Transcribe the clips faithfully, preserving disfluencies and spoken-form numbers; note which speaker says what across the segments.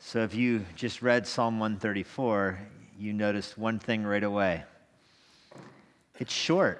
Speaker 1: So if you just read Psalm one thirty-four, you noticed one thing right away. It's short.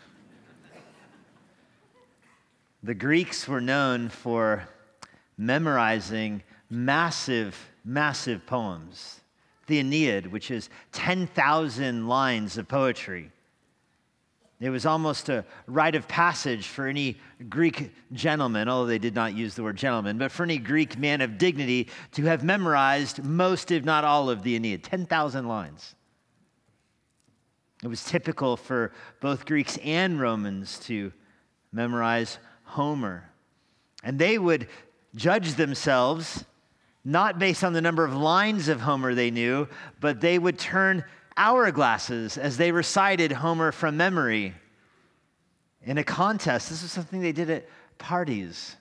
Speaker 1: The Greeks were known for memorizing massive, massive poems. The Aeneid, which is ten thousand lines of poetry. It was almost a rite of passage for any Greek gentleman, although they did not use the word gentleman, but for any Greek man of dignity to have memorized most, if not all, of the Aeneid, ten thousand lines. It was typical for both Greeks and Romans to memorize Homer. And they would judge themselves not based on the number of lines of Homer they knew, but they would turn hourglasses as they recited Homer from memory in a contest. This was something they did at parties.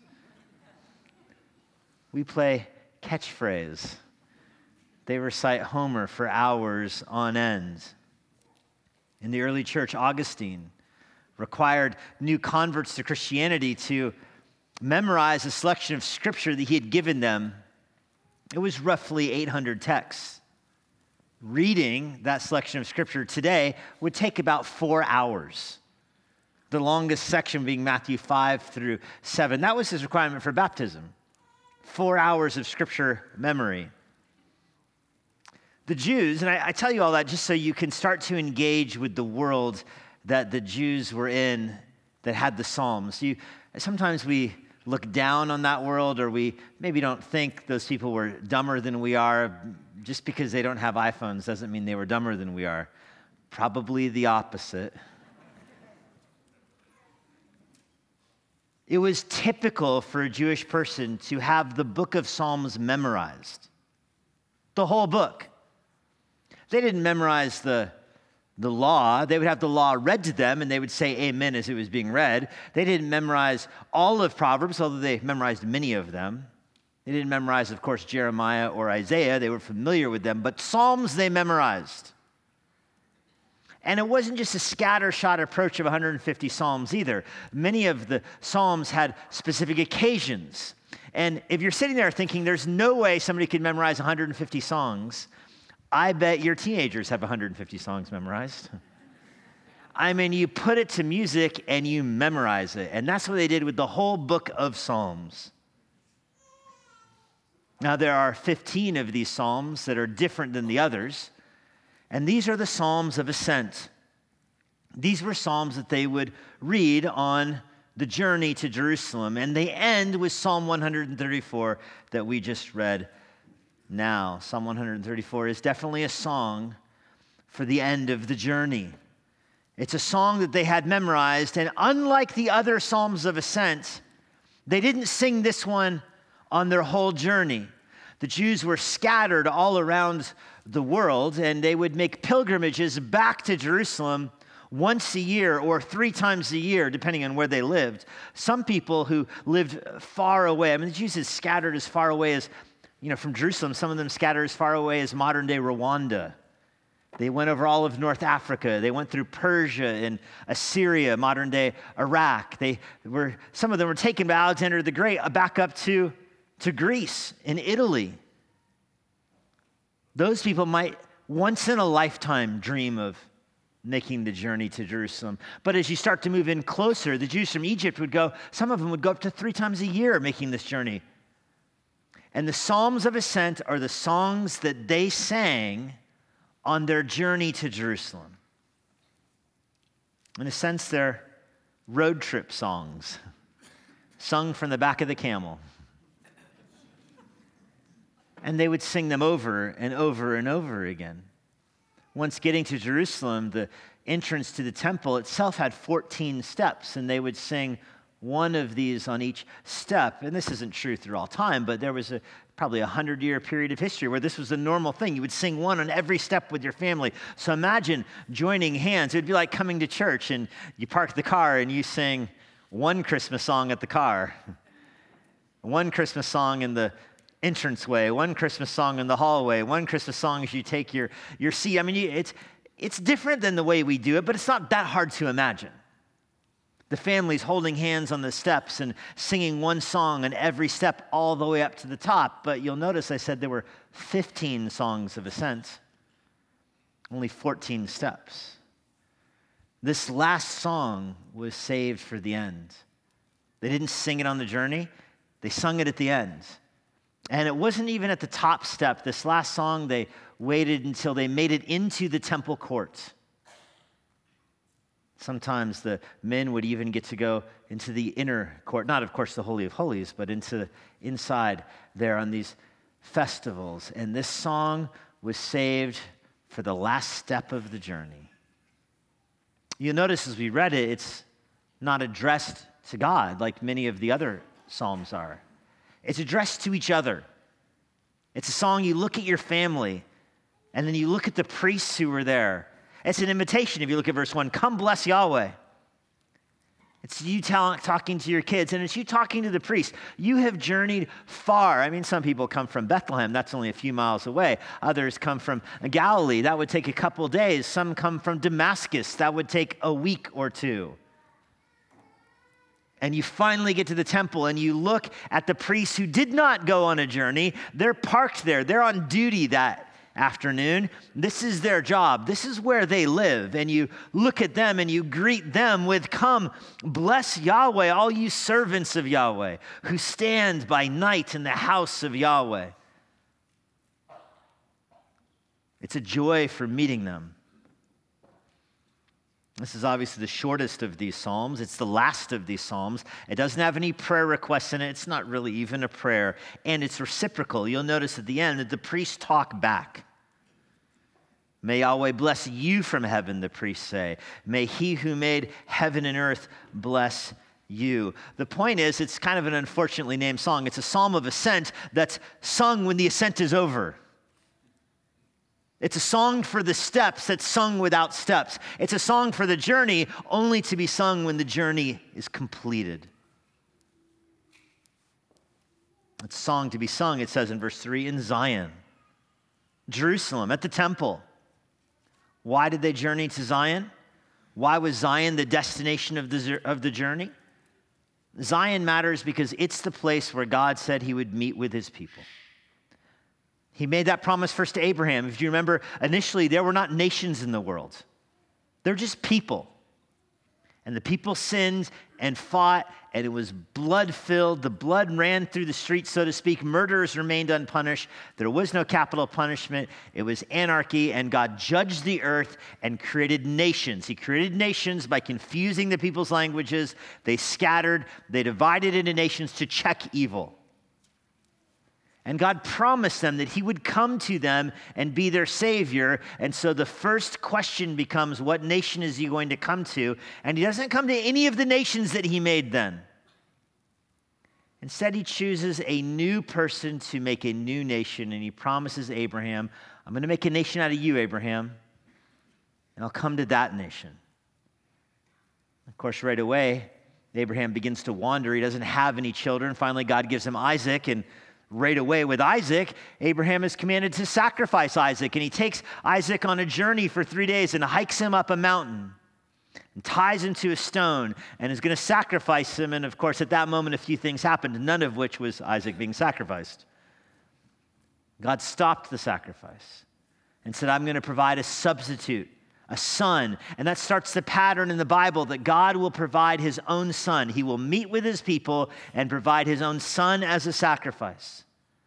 Speaker 1: We play catchphrase. They recite Homer for hours on end. In the early church, Augustine required new converts to Christianity to memorize a selection of scripture that he had given them. It was roughly eight hundred texts. Reading that selection of scripture today would take about four hours. The longest section being Matthew five through seven. That was his requirement for baptism. Four hours of scripture memory. The Jews, and I, I tell you all that just so you can start to engage with the world that the Jews were in that had the Psalms. You, sometimes we look down on that world, or we maybe don't think those people were dumber than we are. Just because they don't have iPhones doesn't mean they were dumber than we are. Probably the opposite. It was typical for a Jewish person to have the book of Psalms memorized. The whole book. They didn't memorize the, the law. They would have the law read to them, and they would say amen as it was being read. They didn't memorize all of Proverbs, although they memorized many of them. They didn't memorize, of course, Jeremiah or Isaiah. They were familiar with them, but Psalms they memorized. And it wasn't just a scattershot approach of one hundred fifty Psalms either. Many of the Psalms had specific occasions. And if you're sitting there thinking there's no way somebody could memorize one hundred fifty songs, I bet your teenagers have one hundred fifty songs memorized. I mean, you put it to music and you memorize it. And that's what they did with the whole book of Psalms. Now, there are fifteen of these Psalms that are different than the others, and these are the Psalms of Ascent. These were Psalms that they would read on the journey to Jerusalem, and they end with Psalm one thirty-four that we just read now. Psalm one thirty-four is definitely a song for the end of the journey. It's a song that they had memorized, and unlike the other Psalms of Ascent, they didn't sing this one on their whole journey. The Jews were scattered all around the world, and they would make pilgrimages back to Jerusalem once a year or three times a year, depending on where they lived. Some people who lived far away, I mean, the Jews is scattered as far away as, you know, from Jerusalem, some of them scattered as far away as modern-day Rwanda. They went over all of North Africa. They went through Persia and Assyria, modern-day Iraq. They were, some of them were taken by Alexander the Great back up to to Greece and Italy. Those people might once in a lifetime dream of making the journey to Jerusalem. But as you start to move in closer, the Jews from Egypt would go, some of them would go up to three times a year making this journey. And the Psalms of Ascent are the songs that they sang on their journey to Jerusalem. In a sense, they're road trip songs, sung from the back of the camel. And they would sing them over and over and over again. Once getting to Jerusalem, the entrance to the temple itself had fourteen steps, and they would sing one of these on each step. And this isn't true through all time, but there was a probably a hundred-year period of history where this was a normal thing. You would sing one on every step with your family. So imagine joining hands. It would be like coming to church, and you park the car, and you sing one Christmas song at the car, one Christmas song in the entranceway, one Christmas song in the hallway, one Christmas song as you take your, your seat. I mean, you, it's, it's different than the way we do it, but it's not that hard to imagine. The families holding hands on the steps and singing one song on every step all the way up to the top. But you'll notice I said there were fifteen songs of ascent, only fourteen steps. This last song was saved for the end. They didn't sing it on the journey. They sung it at the end. And it wasn't even at the top step. This last song, they waited until they made it into the temple court. Sometimes the men would even get to go into the inner court, not, of course, the Holy of Holies, but into inside there on these festivals. And this song was saved for the last step of the journey. You'll notice as we read it, it's not addressed to God like many of the other psalms are. It's addressed to each other. It's a song you look at your family, and then you look at the priests who were there. It's an invitation. If you look at verse one, come bless Yahweh. It's you tell, talking to your kids, and it's you talking to the priest. You have journeyed far. I mean, some people come from Bethlehem. That's only a few miles away. Others come from Galilee. That would take a couple days. Some come from Damascus. That would take a week or two. And you finally get to the temple, and you look at the priests who did not go on a journey. They're parked there. They're on duty that afternoon. This is their job. This is where they live. And you look at them and you greet them with, come, bless Yahweh, all you servants of Yahweh, who stand by night in the house of Yahweh. It's a joy for meeting them. This is obviously the shortest of these psalms. It's the last of these psalms. It doesn't have any prayer requests in it. It's not really even a prayer. And it's reciprocal. You'll notice at the end that the priests talk back. May Yahweh bless you from heaven, the priests say. May he who made heaven and earth bless you. The point is, it's kind of an unfortunately named song. It's a psalm of ascent that's sung when the ascent is over. It's a song for the steps that's sung without steps. It's a song for the journey only to be sung when the journey is completed. It's a song to be sung, it says in verse three, in Zion, Jerusalem, at the temple. Why did they journey to Zion? Why was Zion the destination of the, of the journey? Zion matters because it's the place where God said he would meet with his people. He made that promise first to Abraham. If you remember, initially, there were not nations in the world. They're just people. And the people sinned and fought, and it was blood-filled. The blood ran through the streets, so to speak. Murderers remained unpunished. There was no capital punishment. It was anarchy, and God judged the earth and created nations. He created nations by confusing the people's languages. They scattered. They divided into nations to check evil. And God promised them that he would come to them and be their Savior. And so the first question becomes, what nation is he going to come to? And he doesn't come to any of the nations that he made then. Instead, he chooses a new person to make a new nation. And he promises Abraham, I'm going to make a nation out of you, Abraham. And I'll come to that nation. Of course, right away, Abraham begins to wander. He doesn't have any children. Finally, God gives him Isaac, and right away with Isaac, Abraham is commanded to sacrifice Isaac, and he takes Isaac on a journey for three days and hikes him up a mountain and ties him to a stone and is going to sacrifice him. And of course, at that moment, a few things happened, none of which was Isaac being sacrificed. God stopped the sacrifice and said, I'm going to provide a substitute, a son. And that starts the pattern in the Bible that God will provide his own son. He will meet with his people and provide his own son as a sacrifice.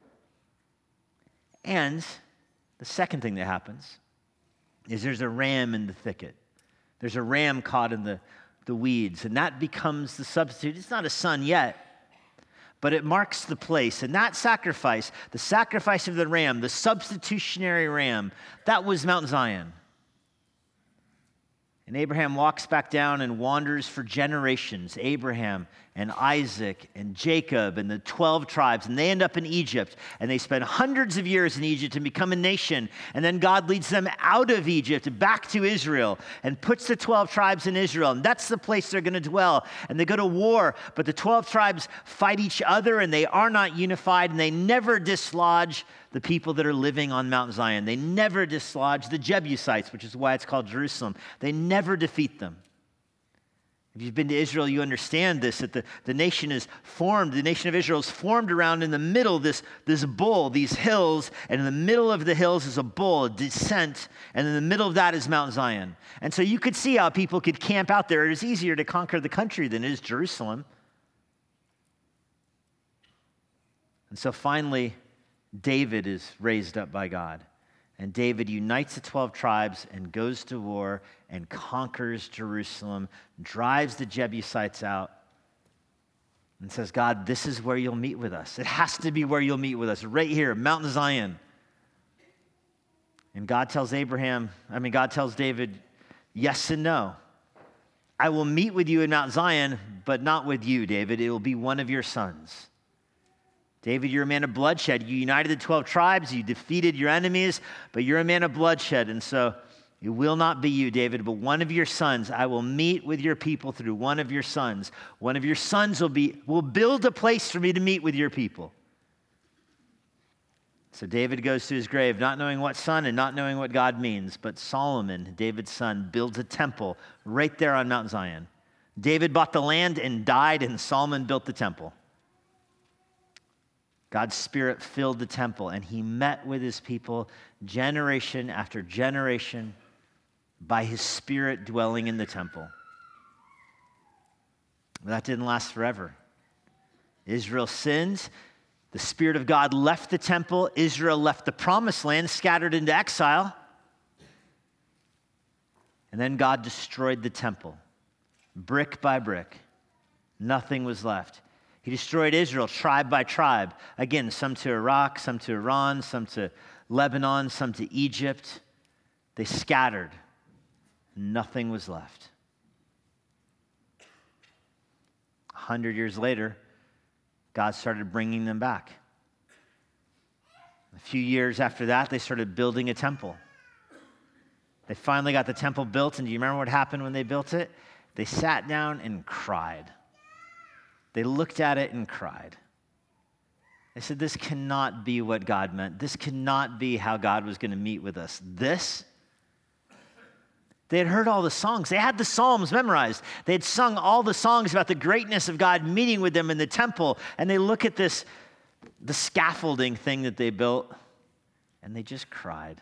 Speaker 1: And the second thing that happens is there's a ram in the thicket. There's a ram caught in the, the weeds, and that becomes the substitute. It's not a son yet, but it marks the place. And that sacrifice, the sacrifice of the ram, the substitutionary ram, that was Mount Zion. And Abraham walks back down and wanders for generations. Abraham and Isaac and Jacob and the twelve tribes. And they end up in Egypt. And they spend hundreds of years in Egypt and become a nation. And then God leads them out of Egypt back to Israel and puts the twelve tribes in Israel. And that's the place they're going to dwell. And they go to war. But the twelve tribes fight each other, and they are not unified. And they never dislodge the people that are living on Mount Zion. They never dislodge the Jebusites, which is why it's called Jerusalem. They never defeat them. If you've been to Israel, you understand this, that the, the nation is formed, the nation of Israel is formed around in the middle, this, this bowl, these hills, and in the middle of the hills is a bowl, a descent, and in the middle of that is Mount Zion. And so you could see how people could camp out there. It is easier to conquer the country than it is Jerusalem. And so finally, David is raised up by God. And David unites the twelve tribes and goes to war and conquers Jerusalem, drives the Jebusites out, and says, God, this is where you'll meet with us. It has to be where you'll meet with us, right here, Mount Zion. And God tells Abraham, I mean, God tells David, yes and no. I will meet with you in Mount Zion, but not with you, David. It will be one of your sons. David, you're a man of bloodshed. You united the twelve tribes. You defeated your enemies, but you're a man of bloodshed. And so it will not be you, David, but one of your sons. I will meet with your people through one of your sons. One of your sons will be will build a place for me to meet with your people. So David goes to his grave, not knowing what son and not knowing what God means. But Solomon, David's son, builds a temple right there on Mount Zion. David bought the land and died, and Solomon built the temple. God's Spirit filled the temple, and he met with his people generation after generation by his Spirit dwelling in the temple. But that didn't last forever. Israel sinned. The Spirit of God left the temple. Israel left the promised land, scattered into exile. And then God destroyed the temple, brick by brick. Nothing was left. He destroyed Israel tribe by tribe. Again, some to Iraq, some to Iran, some to Lebanon, some to Egypt. They scattered. Nothing was left. A hundred years later, God started bringing them back. A few years after that, they started building a temple. They finally got the temple built, and do you remember what happened when they built it? They sat down and cried. They looked at it and cried. They said, this cannot be what God meant. This cannot be how God was going to meet with us. This? They had heard all the songs. They had the Psalms memorized. They had sung all the songs about the greatness of God meeting with them in the temple. And they look at this, the scaffolding thing that they built, and they just cried.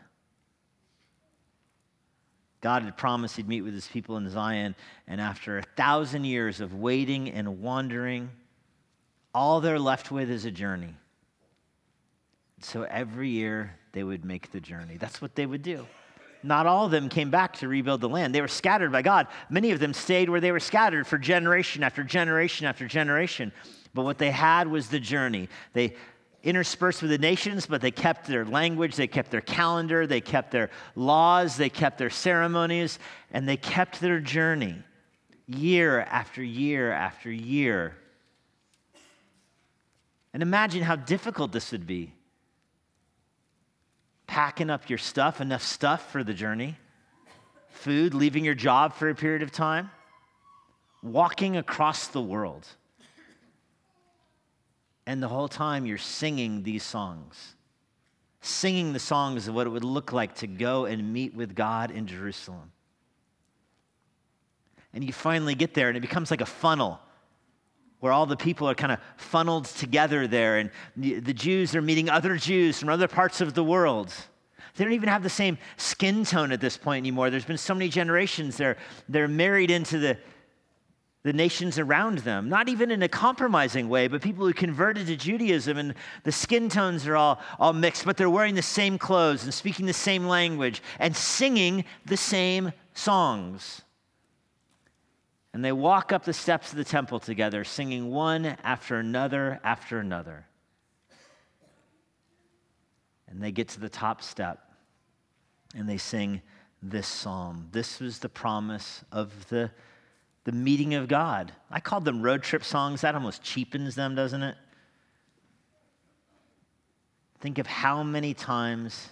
Speaker 1: God had promised he'd meet with his people in Zion, and after a thousand years of waiting and wandering, all they're left with is a journey. So every year they would make the journey. That's what they would do. Not all of them came back to rebuild the land. They were scattered by God. Many of them stayed where they were scattered for generation after generation after generation. But what they had was the journey. They interspersed with the nations, but they kept their language, they kept their calendar, they kept their laws, they kept their ceremonies, and they kept their journey year after year after year. And imagine how difficult this would be. Packing up your stuff, enough stuff for the journey, food, leaving your job for a period of time, walking across the world. And the whole time you're singing these songs, singing the songs of what it would look like to go and meet with God in Jerusalem. And you finally get there, and it becomes like a funnel where all the people are kind of funneled together there, and the Jews are meeting other Jews from other parts of the world. They don't even have the same skin tone at this point anymore. There's been so many generations. They're, they're married into the the nations around them, not even in a compromising way, but people who converted to Judaism, and the skin tones are all, all mixed, but they're wearing the same clothes and speaking the same language and singing the same songs. And they walk up the steps of the temple together, singing one after another after another. And they get to the top step, and they sing this psalm. This was the promise of the The meeting of God. I called them road trip songs. That almost cheapens them, doesn't it? Think of how many times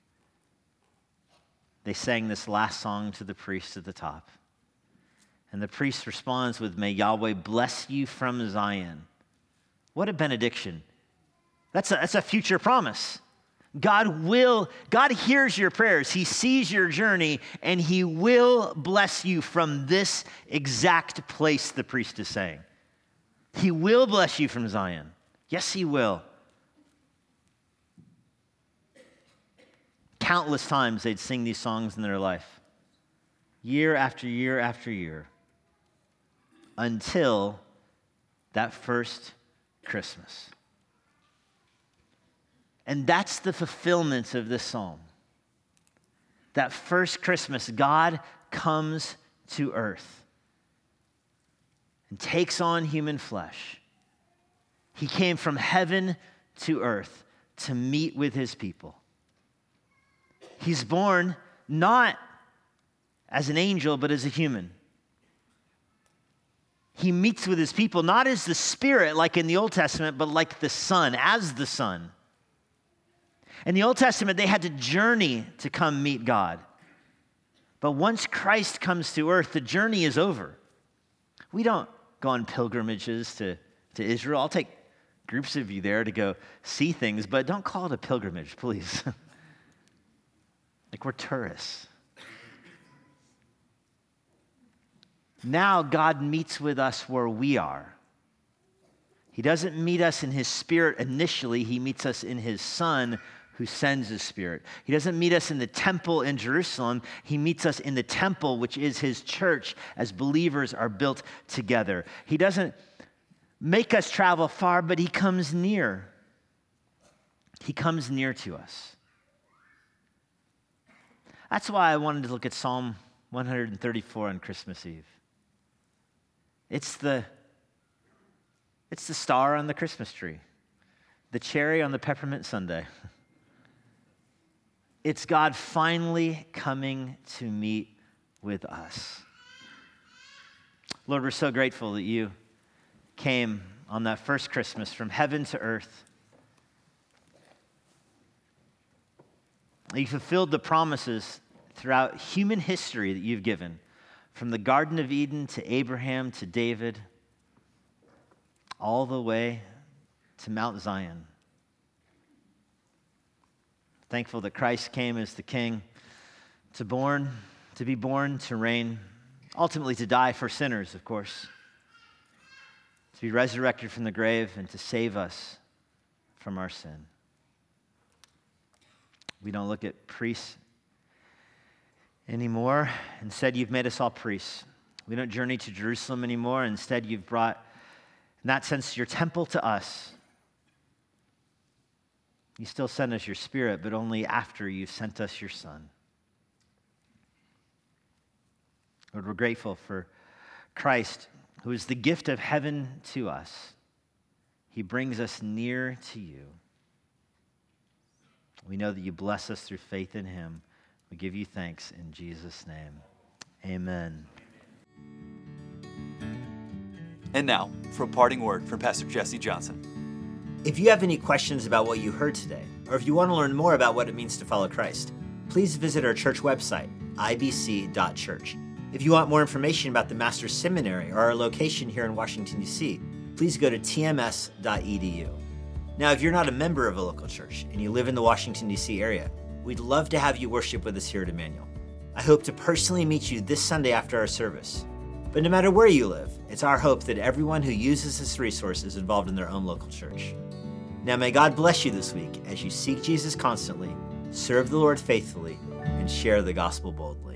Speaker 1: they sang this last song to the priest at the top. And the priest responds with, "May Yahweh bless you from Zion." What a benediction. That's a, that's a future promise. God will, God hears your prayers. He sees your journey, and he will bless you from this exact place, the priest is saying. He will bless you from Zion. Yes, he will. Countless times they'd sing these songs in their life, year after year after year, until that first Christmas. And that's the fulfillment of this psalm. That first Christmas, God comes to earth and takes on human flesh. He came from heaven to earth to meet with his people. He's born not as an angel, but as a human. He meets with his people not as the Spirit like in the Old Testament, but like the Son, as the Son. In the Old Testament, they had to journey to come meet God. But once Christ comes to earth, the journey is over. We don't go on pilgrimages to, to Israel. I'll take groups of you there to go see things, but don't call it a pilgrimage, please. Like we're tourists. Now God meets with us where we are. He doesn't meet us in his Spirit initially. He meets us in his Son, who sends his Spirit. He doesn't meet us in the temple in Jerusalem. He meets us in the temple, which is his church, as believers are built together. He doesn't make us travel far, but he comes near. He comes near to us. That's why I wanted to look at Psalm one thirty-four on Christmas Eve. It's the, it's the star on the Christmas tree, the cherry on the peppermint sundae. It's God finally coming to meet with us. Lord, we're so grateful that you came on that first Christmas from heaven to earth. You fulfilled the promises throughout human history that you've given, from the Garden of Eden to Abraham to David, all the way to Mount Zion. Thankful that Christ came as the King to born, to be born, to reign, ultimately to die for sinners, of course, to be resurrected from the grave and to save us from our sin. We don't look at priests anymore. Instead, you've made us all priests. We don't journey to Jerusalem anymore. Instead, you've brought, in that sense, your temple to us. You still send us your Spirit, but only after you've sent us your Son. Lord, we're grateful for Christ, who is the gift of heaven to us. He brings us near to you. We know that you bless us through faith in him. We give you thanks in Jesus' name. Amen.
Speaker 2: And now, for a parting word from Pastor Jesse Johnson.
Speaker 3: If you have any questions about what you heard today, or if you want to learn more about what it means to follow Christ, please visit our church website, I B C dot church. If you want more information about the Master's Seminary or our location here in Washington, D C, please go to T M S dot E D U. Now, if you're not a member of a local church and you live in the Washington, D C area, we'd love to have you worship with us here at Emmanuel. I hope to personally meet you this Sunday after our service. But no matter where you live, it's our hope that everyone who uses this resource is involved in their own local church. Now may God bless you this week as you seek Jesus constantly, serve the Lord faithfully, and share the gospel boldly.